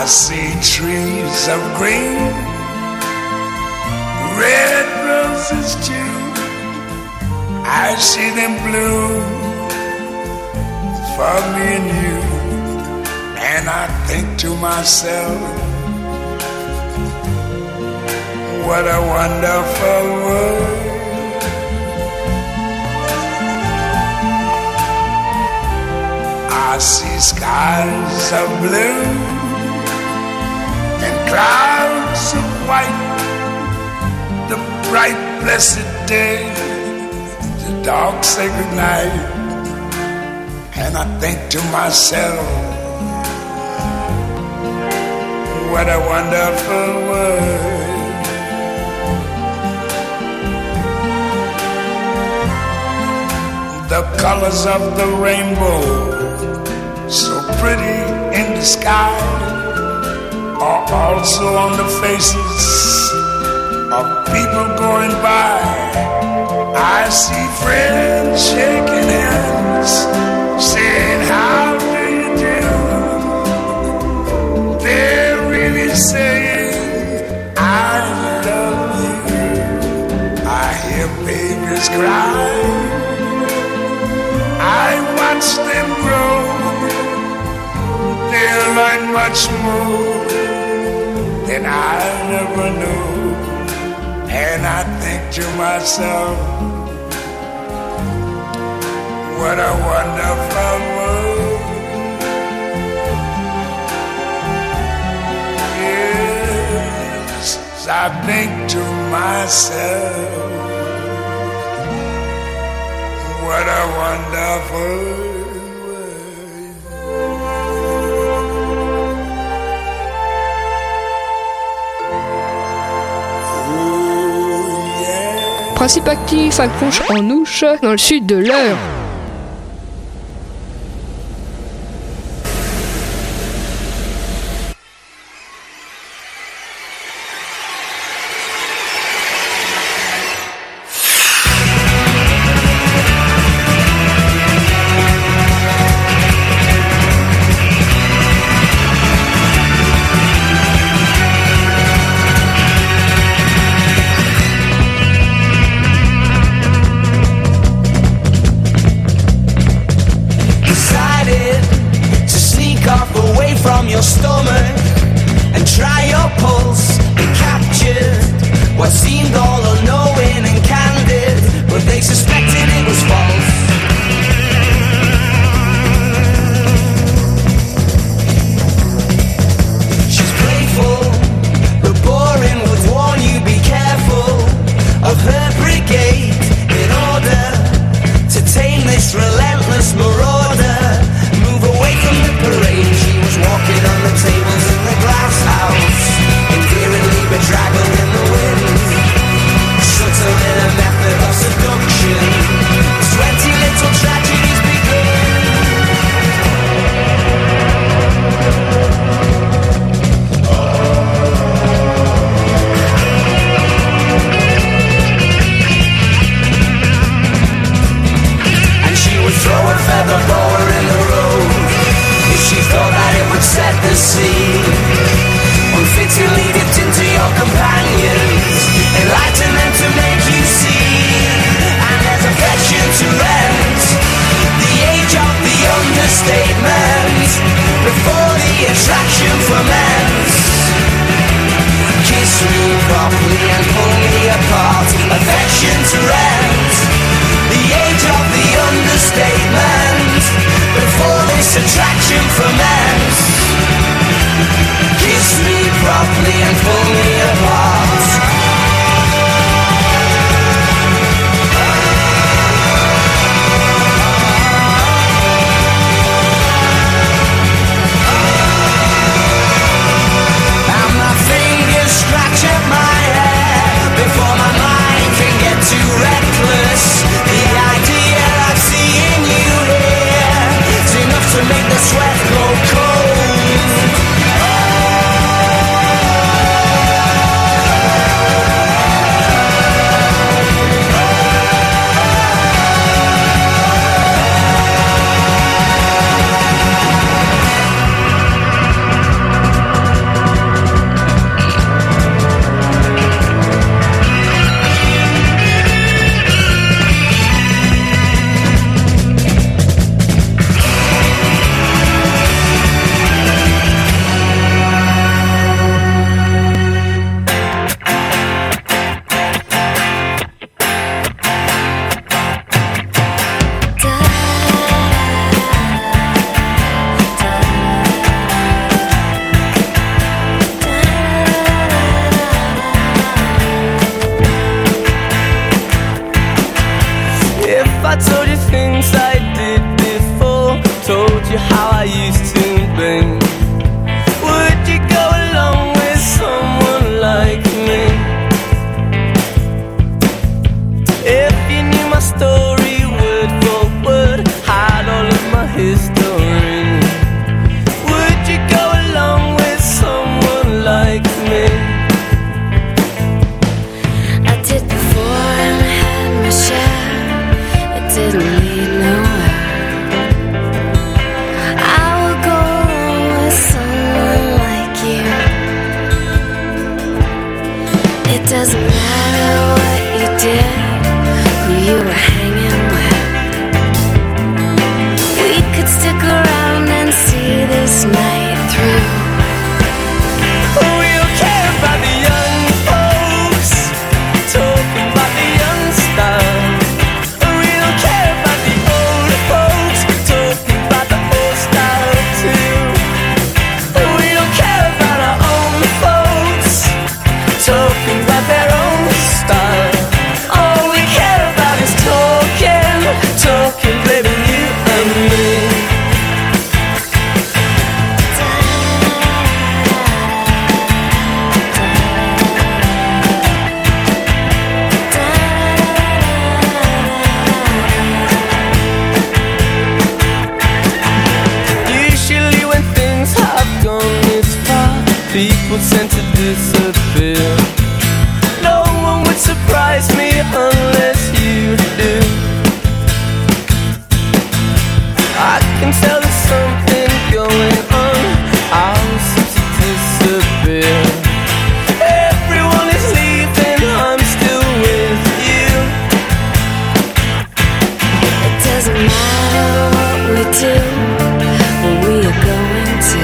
see trees of green, red roses too. I see them bloom for me and you. And I think to myself, what a wonderful world. I see skies of blue and clouds of white, the bright blessed day, the dark sacred night. And I think to myself, what a wonderful world. The colors of the rainbow, so pretty in the sky, are also on the faces of people going by. I see friends shaking hands, saying, how do you do? They're really saying, I love you. I hear babies cry, I watch them grow. They'll learn much more than I never knew. And I think to myself, what a wonderful world. Yes, I think to myself, what a wonderful world. Principe actif à Conches-en-Ouche, dans le sud de l'Eure. I told you things I did before, told you how I used to be, would you go along with someone like me? If you knew my story word for word, had all of my history, would you go along with someone like me? I did before and I had my share. It didn't lead nowhere. I would go along with someone like you. It doesn't matter what you did, who you were hanging with. We could stick around and see this night through. We don't care about the young folks talking about the young style. We don't care about the old folks talking about the old style too. We don't care about our own folks talking about their own style. All we care about is talking, talking, baby, you and me. Usually when things have gone this far, people tend to disappear. No one would surprise me unless you do. I can tell there's something going on, I'll seem to disappear. Everyone is leaving, I'm still with you. It doesn't matter what we do, but we are going to.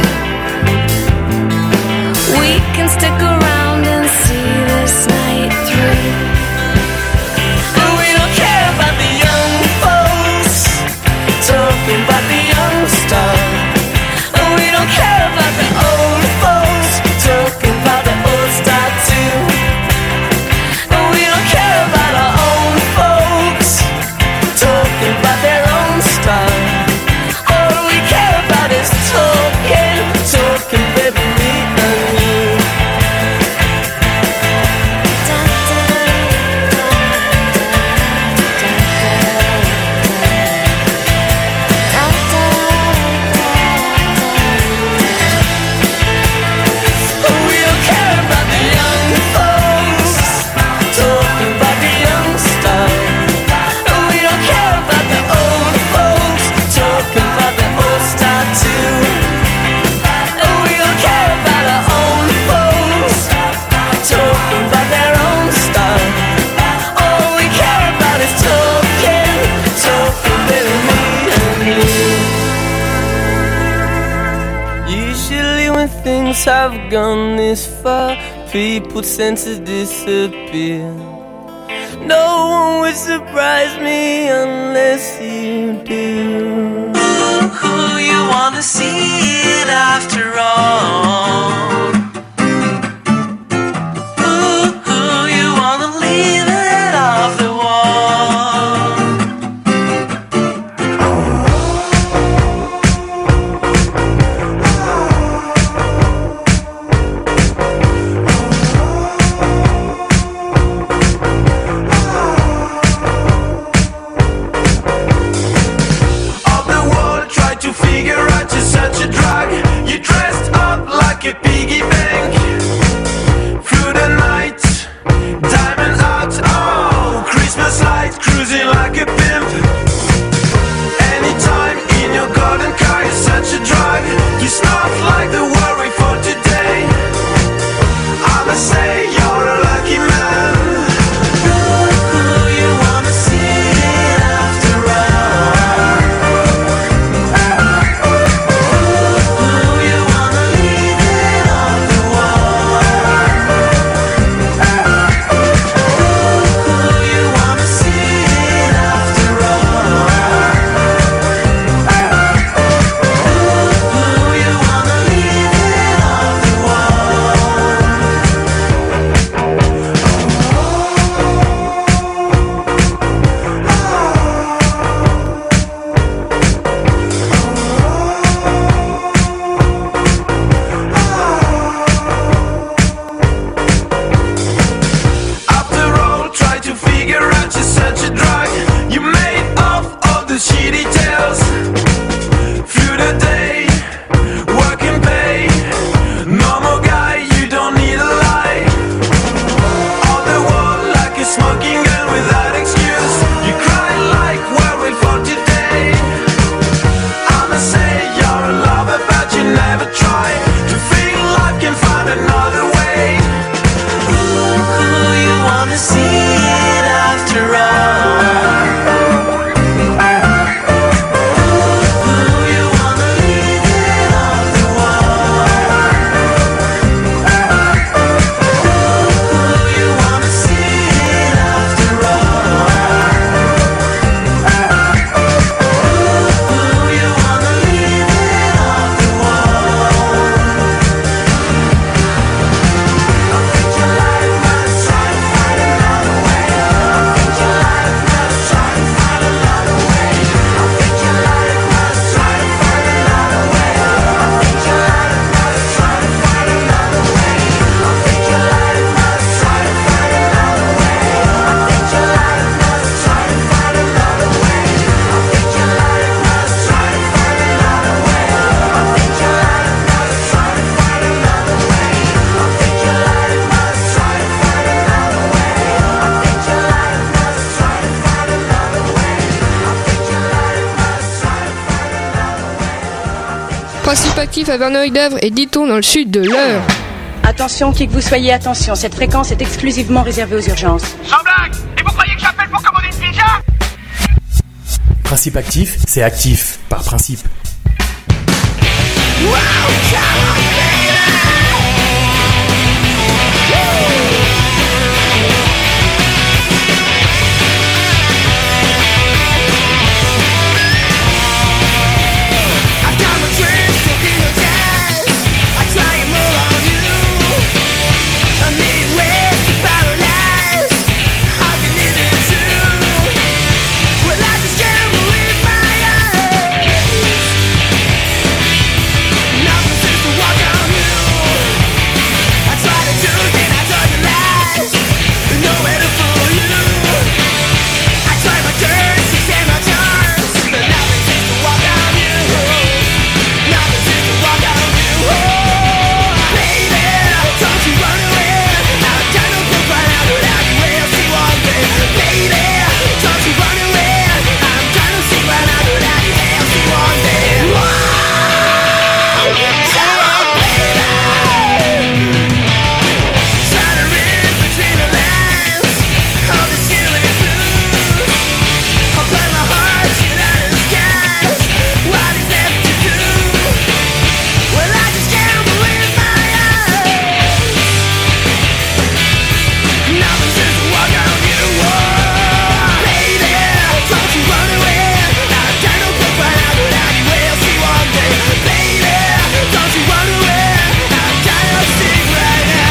We can stick around and see this night through. But we don't care about the young folks talking about the young style. And we don't care about the old folks talking about the old style too. And we don't care about our own folks talking about their own style. All we care about is talking, talking, baby, me and you. We don't care about the young folks talking about the young style. We don't care about the old folks talking about the old style too. We don't care about our own folks talking about their own style. All we care about is talking, talking, baby, me and you. Usually when things have gone this far, people tend to disappear. No one would surprise me unless you do. Who you wanna see it after all? Who you wanna leave it off the wall? All the world tried to figure out you're such a drug. You dressed up like a piggy bank through the night, diamond out, oh, Christmas lights, cruising like a pimp. Anytime in your golden car, you're such a drug. You smell like the worry for today. I'ma say you're a lucky man. Who you wanna see it after all? Who you wanna leave it on the wall? Who you wanna see it after all? Principe actif à Verneuil-d'Avre et Diton dans le sud de l'Eure. Attention, qui que vous soyez, attention, cette fréquence est exclusivement réservée aux urgences. Sans blague! Et vous croyez que j'appelle pour commander une pizza? Principe actif, c'est actif, par principe. Wow, come on, baby. I've got my dreams stuck in your eyes. I try and move on you. A million ways to paralyze. How can you do too? Well, I just can't believe my eyes. Nothing seems to walk on you. I try to do then I turn the lies. Nowhere to fool you. I try my turns to stand my chance, but nothing seems to walk on you. Nothing seems to walk on you. Oh, baby, don't you run away. I've got no proof right now that I will see one day. Baby, don't you run away. I'm gonna see right now that I will see one day. Come on, baby. Try to read between the lines of the ceiling blues. I'll play my heart shit out of the skies. What is left to do? Well, I just can't believe my eyes. Nothing seems to walk on you. Oh, baby, don't you run away. I've got no proof right now that I will see one day. Baby, don't you run away. I've got no stick right now.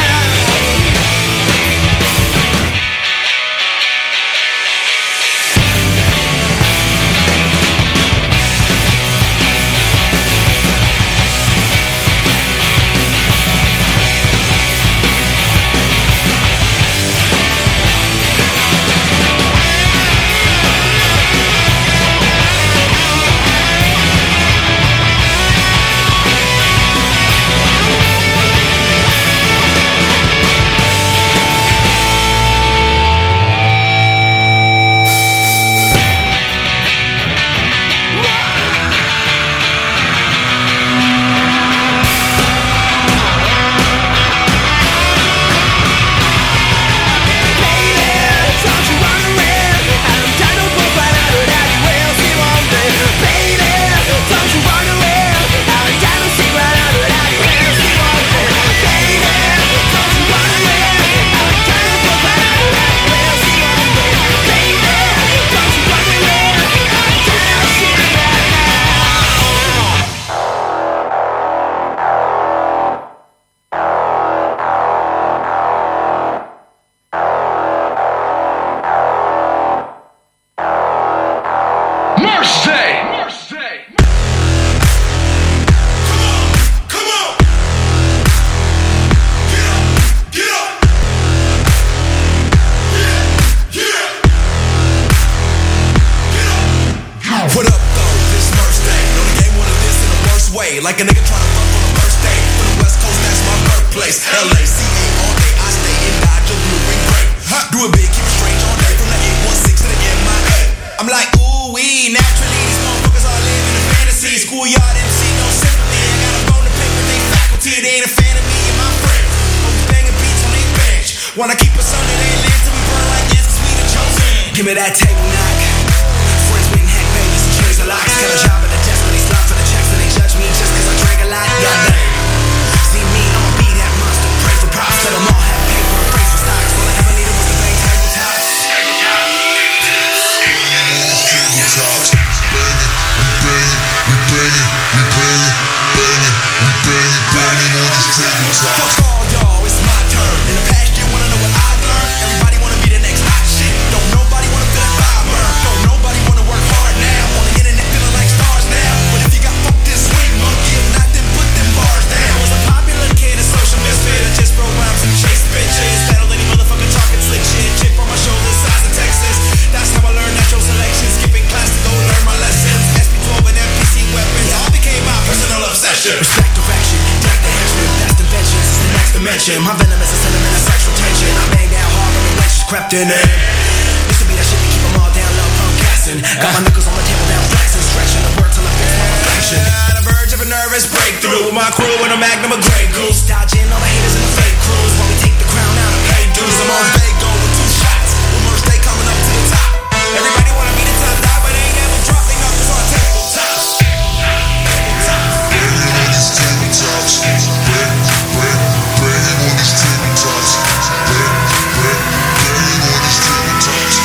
What up, though? This Thursday. Know the game wanna this in the worst way. Like a nigga tryna fuck on the first day. From the West Coast, that's my birthplace. LACA all day. I stay in Dodge, your blue ring great. Do it big, keep it strange all day. From the 816 to the MIA. I'm like, ooh, wee. Naturally, these motherfuckers all live in a fantasy. Schoolyard MC, no sympathy. I got a bone to pick with they faculty. They ain't a fan of me and my friends. Always banging beats on they bench. Wanna keep us under their lid till we burn like this, cause we the chosen. Give me that table knock. Friends waiting, heck, babies, and change the locks. Got a job at the desk when they slot for the checks and they judge me just cause I drank a lot. Y'all know. See me, I'ma be that monster. Pray for props, let them all have paper and pray for stocks. All I ever needed was the bang tabletops. Fuck all y'all, it's my turn. In the past year, wanna know what I learned? Everybody wanna be the next hot shit. Don't nobody wanna feel like fire burn. Don't nobody wanna work hard now. On the internet feeling like stars now. But if you got fucked this swing monkey, if not, then put them bars down. I was a popular kid, a social misfit. I just wrote rhymes and chased bitches. Battled any motherfucker talking slick shit. Chip on my shoulders, size of Texas. That's how I learned natural selection. Skipping class to go learn my lessons. SP12 and MPC weapons all became my personal obsession. Respect direction, direct the henchman. That's inventions, it's the next dimension. My venom is a sentiment of sexual tension. I bang down hard when the wench crept in. Used to be that shit to keep them all down low, punk gassing. Got my knuckles on the table now, flexing, stretching the word till I fix my reflection. The verge of a nervous breakdown. Magnum or Grey Goose. Dodging all the haters and the fake crews while we take the crown out and pay dues. I'm on Fago with 2 shots. With merch day coming up to the top. Everybody wanna be the top dog, but they ain't never dropping up to our tabletops. Banging on these tabletops. Banging on these tabletops. Banging on these tabletops.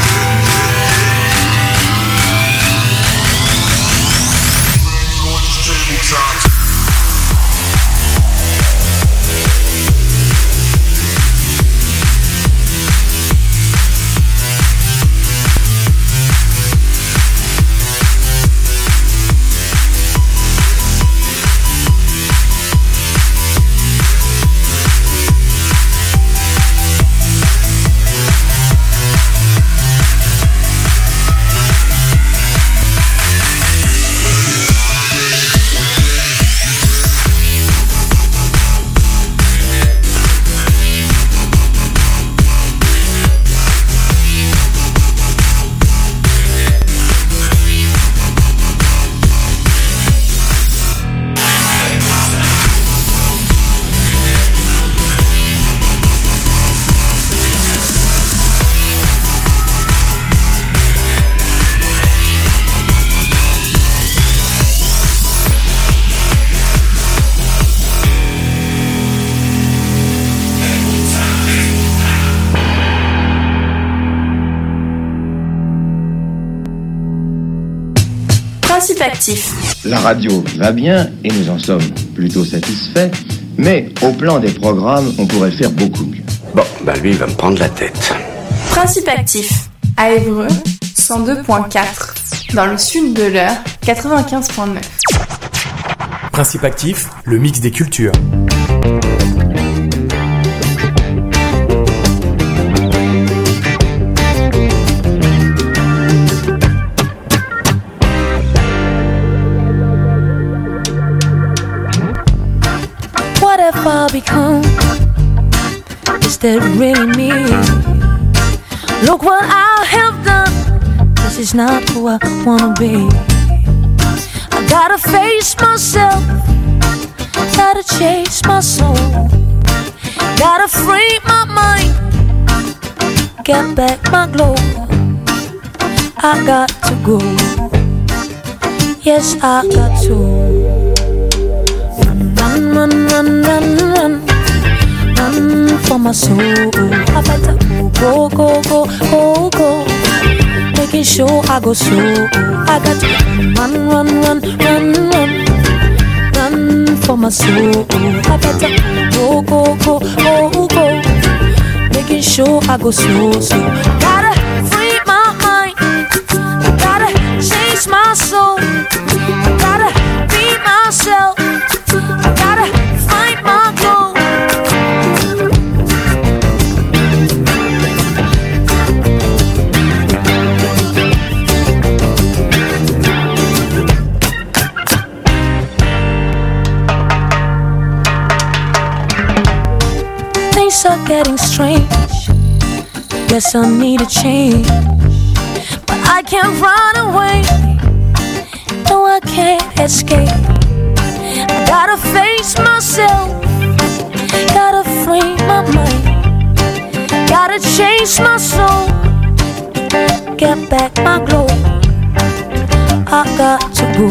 Principe actif. La radio va bien et nous en sommes plutôt satisfaits, mais au plan des programmes, on pourrait faire beaucoup mieux. Bon, bah lui, il va me prendre la tête. Principe actif. À Évreux, 102.4. Dans le sud de l'Eure, 95.9. Principe actif, le mix des cultures. I'll become, is that really me? Look what I have done, this is not who I wanna be. I gotta face myself, gotta chase my soul, gotta free my mind, get back my glow. I got to go, yes I got to. Run, run, run, run, run, run for my soul. I better go, go, go, go, go, making sure I go slow. I got to run, run, run, run, run, run for my soul. I better go, go, go, go, go, making sure I go slow, slow. Gotta free my mind, I gotta chase my soul, I gotta be myself. I gotta find my glow. Things are getting strange. Guess I need a change, but I can't run away. No, I can't escape. I gotta face myself, gotta free my mind, gotta chase my soul, get back my glow. I got to go,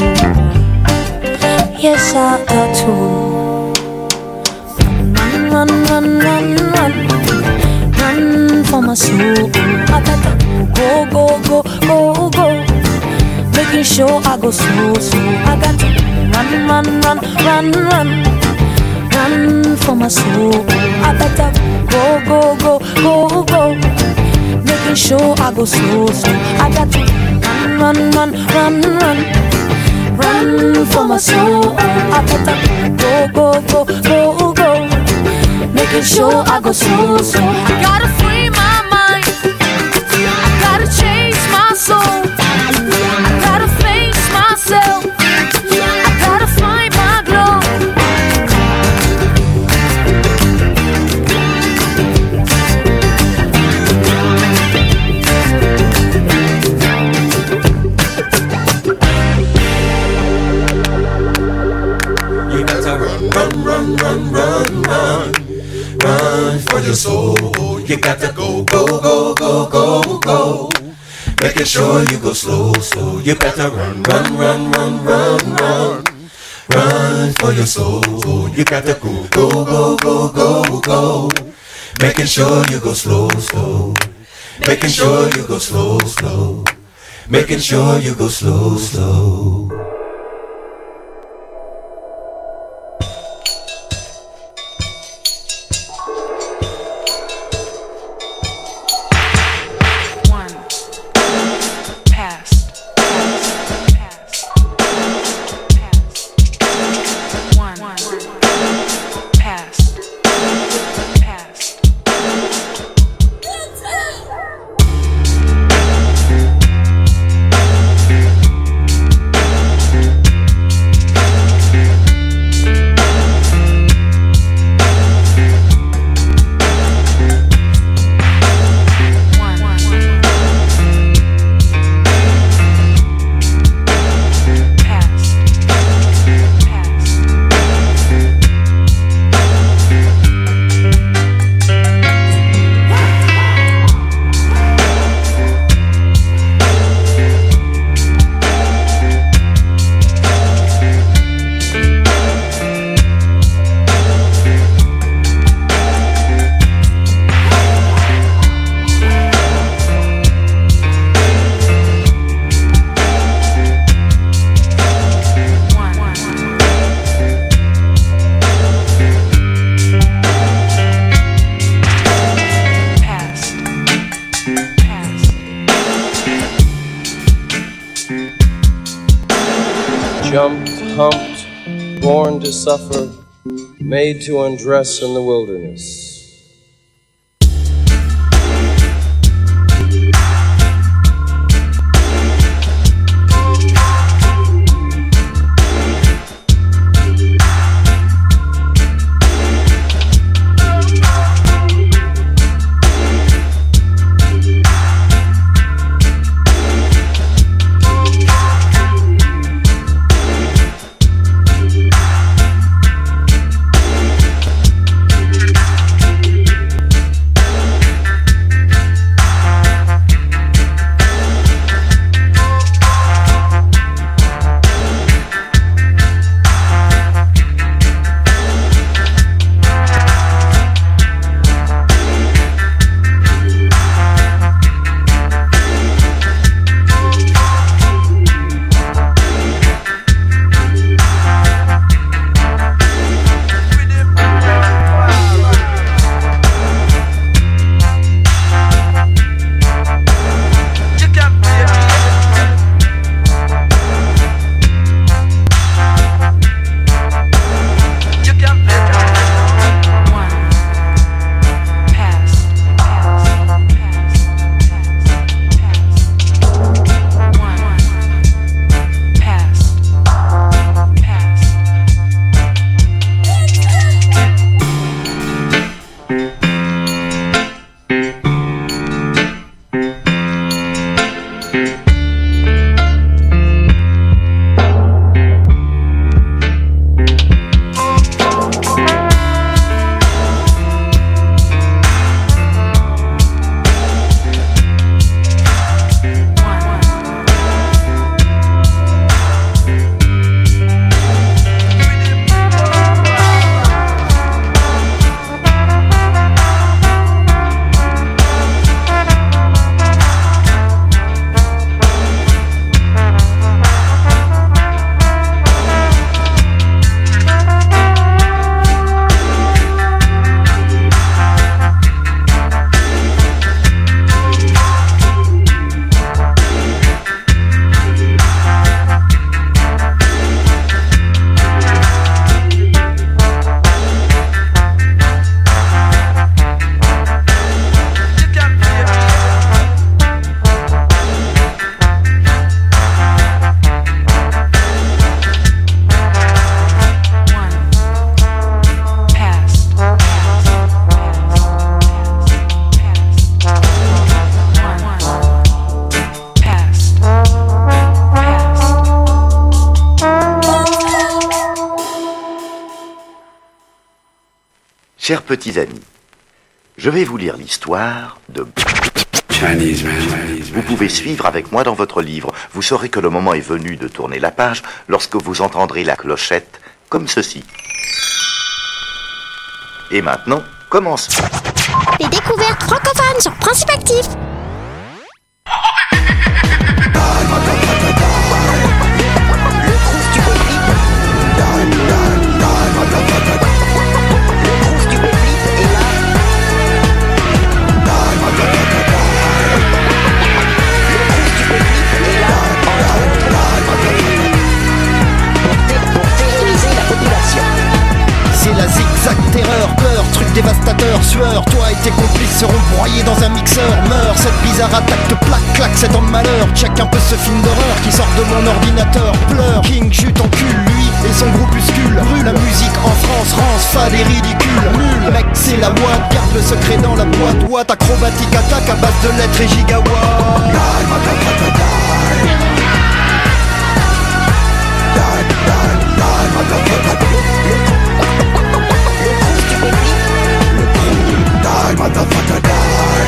yes I got to. Run, run, run, run, run, run for my soul. I gotta go, go, go, go, go, making sure I go slow, slow. I got to run, run, run, run, run, run for my soul. I better go, go, go, go, go, making sure I go slow, slow. I got to run, run, run, run, run, run for my soul. I better go, go, go, go, go, making sure I go slow, slow. I gotta free my mind, I gotta chase my soul, I gotta face myself. Run, You got to go, go, go, go, go, go. Making sure you go slow, slow. You better run, run, run, run, run, run. Run for your soul. You got to go, go, go, go, go, go. Making sure you go slow, slow. Making sure you go slow, slow. Making sure you go slow, slow. Jumped, humped, born to suffer, made to undress in the wilderness. Chers petits amis, Je vais vous lire l'histoire de... Chinese man. Vous pouvez suivre avec moi dans votre livre. Vous saurez que le moment est venu de tourner la page lorsque vous entendrez la clochette comme ceci. Et maintenant, commençons. Les découvertes francophones sur Principe Actif. C'est la zigzag terreur, peur, truc dévastateur, sueur. Toi et tes complices seront broyés dans un mixeur. Meurs, cette bizarre attaque te plaque, claque, c'est dans le malheur. Check un peu ce film d'horreur qui sort de mon ordinateur. Pleure, King jute en cul, lui et son groupuscule. Brûle la musique en France, rance, fade et ridicule. Nul, mec, c'est la boîte, garde le secret dans la boîte. Watt, acrobatique, attaque à base de lettres et gigawatts. Motherfucker die.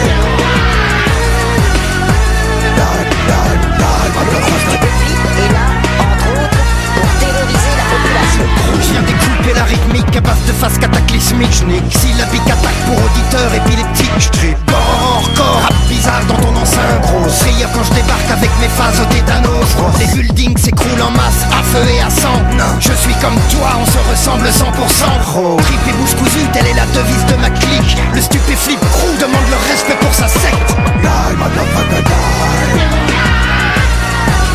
Et là, entre autres, pour terroriser la population. Je viens découper la rythmique à base de phase cataclysmique. Je nique syllabique attaque pour auditeurs épileptiques. Je tripe corps, rap bizarre dans ton enceinte. Grosse rire quand je débarque avec mes phases au tétanos. Les buildings s'écroulent en masse, à feu et à sang. Je suis comme toi, on se ressemble 100%. Trip et bouche cousue, telle est la devise de ma clique. Le stupéflip crew demande le respect pour sa secte. Die, motherfucker, die.